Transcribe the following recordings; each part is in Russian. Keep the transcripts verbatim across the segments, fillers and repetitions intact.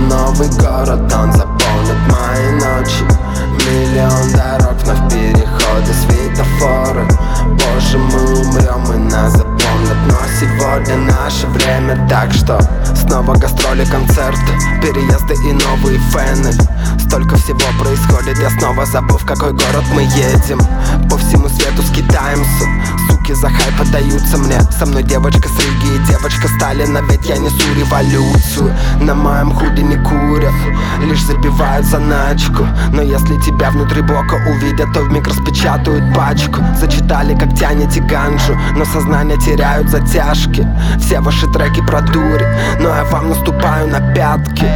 новый город, он заполнит мои ночи. Миллион дорог, вновь переходы, светофоры. Позже мы умрем и нас запомнят, но сегодня наше время. Так что снова гастроли, концерты, переезды и новые фэны. Столько всего происходит, я снова забыл, в какой город мы едем. По всему свету скитаемся, суки за хайп отдаются мне. Со мной девочка с Риги и девочка Сталина, ведь я несу революцию. На моем худи не курят, лишь забивают заначку. Но если тебя внутри блока увидят, то вмиг распечатают пачку. Зачитали, как тянете ганжу, но сознание теряют затяжки. Все ваши треки про дури, но я вам наступаю на пятки.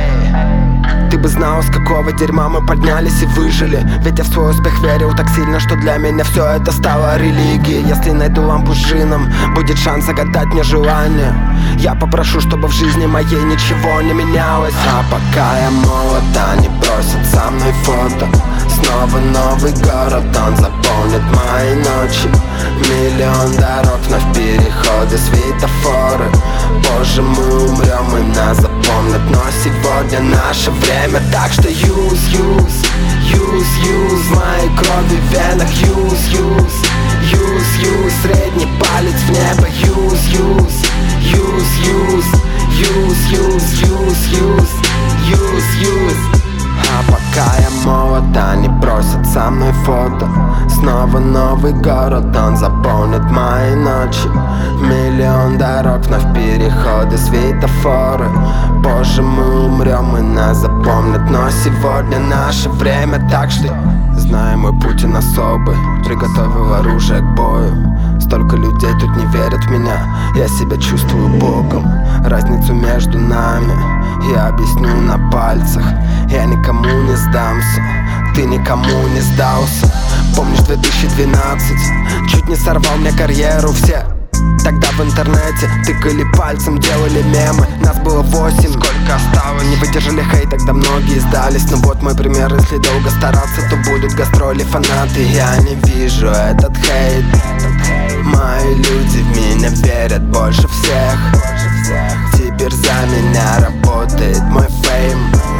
Ты бы знал, с какого дерьма мы поднялись и выжили. Ведь я в свой успех верил так сильно, что для меня все это стало религией. Если найду лампу с джином, будет шанс загадать мне желание. Я попрошу, чтобы в жизни моей ничего не менялось. А пока я молод, они просят со мной фото. Снова новый город, он заполнит мои ночи. Миллион дорог, вновь переходы, светофоры. Позже мы умрем и нас запомнят, но сегодня наше время. Так что use, use, use, use моей крови в венах. Use, use, use, use средний палец в небо. Use, use, use, use, use, use, use, use, use, use. А пока я молод, они просят со мной фото. Снова новый город, он заполнит мои ночи. Миллион дорог, вновь переходы, светофоры. Позже мы умрем и нас запомнят, но сегодня наше время. Так что знаю, мой Путин особый, приготовил оружие к бою. Столько людей тут не верят в меня, я себя чувствую богом. Разницу между нами я объясню на пальцах. Я никому не сдамся, ты никому не сдался. Помнишь две тысячи двенадцать, чуть не сорвал мне карьеру. Все тогда в интернете тыкали пальцем, делали мемы. Нас было восемь, сколько осталось? Не выдержали хейт, тогда многие сдались. Но вот мой пример, если долго стараться, то будут гастроли, фанаты. Я не вижу этот хейт. Мои люди в меня верят больше всех. Теперь за меня работает мой фейм.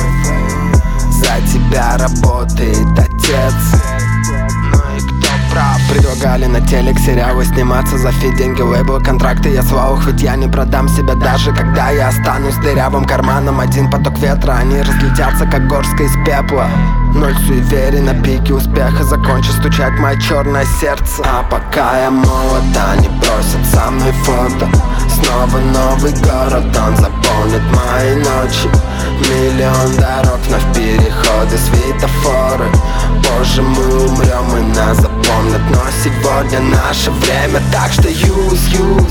За тебя работает отец. Ну и кто прав? Предлагали на телек сериалы сниматься за фит, деньги, лейблы, контракты. Я свал их, ведь я не продам себя, даже когда я останусь дырявым карманом. Один поток ветра, они разлетятся, как горстка из пепла. Ноль суеверий на пике успеха, закончит стучать мое черное сердце. А пока я молод, они просят со мной фото. Снова новый город, он заполнит мои ночи. Миллион дорог, вновь переходы, светофоры. Позже мы умрем и нас запомнят, но сегодня наше время. Так что use, use